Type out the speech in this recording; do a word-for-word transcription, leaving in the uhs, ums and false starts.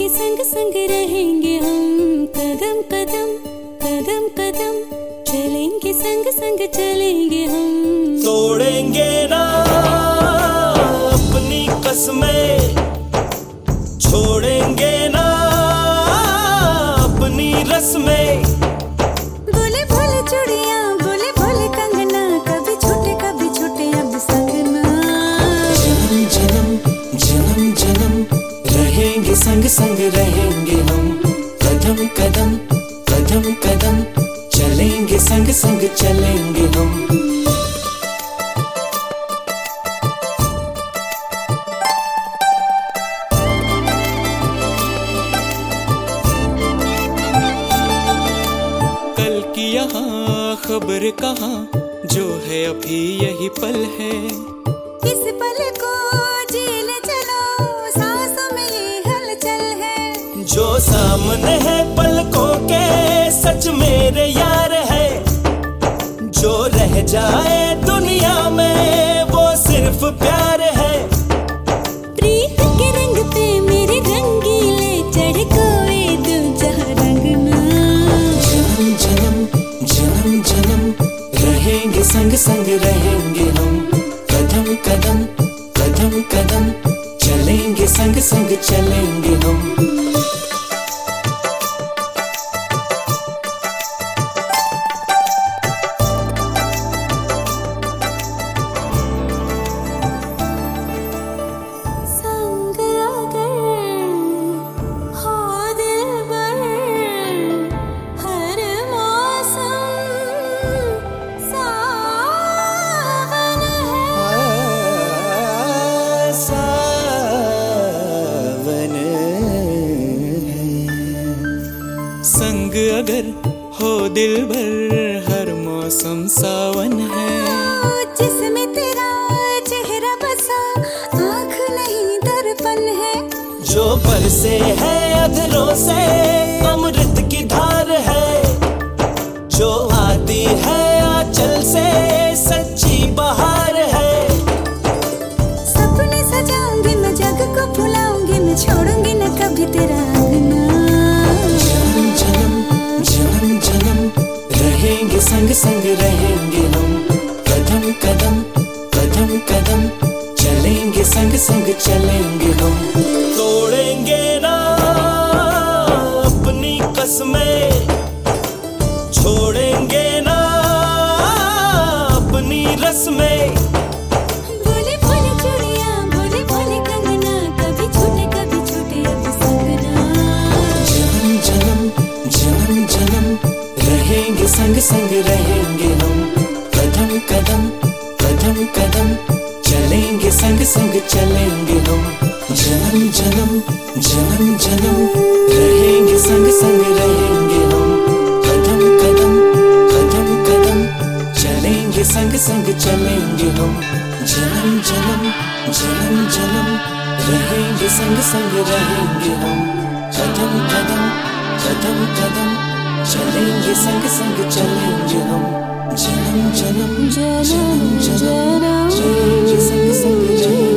चलेंगे संग संग रहेंगे हम, कदम कदम कदम कदम चलेंगे संग संग चलेंगे हम। तोड़ेंगे ना अपनी कसमें, छोड़ेंगे ना अपनी रस्में। बोले भोले चूड़ियां, बोले भोले कंगना, कभी छूटे कभी छूटे अब संगना। जन्म जन्म जन्म जन्म रहेंगे संग संग रहेंगे हम, कदम कदम कदम कदम चलेंगे संग संग चलेंगे हम। कल की यहाँ खबर कहाँ, जो है अभी यही पल है। इस पल को जीने चलो, सांसों में ये हलचल है। जो सामने है पलकों के सच मेरे यार है, जो रह जाए दुनिया में वो सिर्फ प्यार है। प्रीत के रंग पे मेरे रंगीले चढ़ कोई दो जहाँ रंगना। जन्म जन्म जन्म जन्म रहेंगे संग संग रहेंगे हम, कदम कदम कदम कदम चलेंगे संग संग चलेंगे हम। संग अगर हो दिल भर हर मौसम सावन है। जिसमें तेरा चेहरा बसा आँख नहीं दर्पण है। जो बरसे है अधरों से अमृत की धार है, जो आती है आंचल से सच्ची बहार है। सपने सजाऊंगी मैं, जग को भुलाऊंगी मैं, छोड़ूंगी न कभी तेरा अंगना। रहेंगे संग संग रहेंगे हम, कदम कदम कदम कदम चलेंगे संग संग चलेंगे हम। तोड़ेंगे ना अपनी कसमें, छोड़ेंगे ना अपनी रस्में। बोले भोले चूड़ियां, बोले भोले कंगना, कभी छूटे कभी छूटे अब संगना। जन्म जन्म जन्म जन्म रहेंगे संग संग रहेंगे हम, कदम कदम कदम कदम चलेंगे संग संग चलेंगे हम। जन्म जन्म जन्म जन्म रहेंगे संग संग रहेंगे हम, कदम कदम कदम कदम चलेंगे संग संग चलेंगे हम। जन्म जन्म जन्म जन्म रहेंगे संग संग रहेंगे हम, कदम कदम कदम कदम चलेंगे संग संग चलेंगे हम। जन्म जन्म जन्म जन्म चलेंगे संग संग चलेंगे।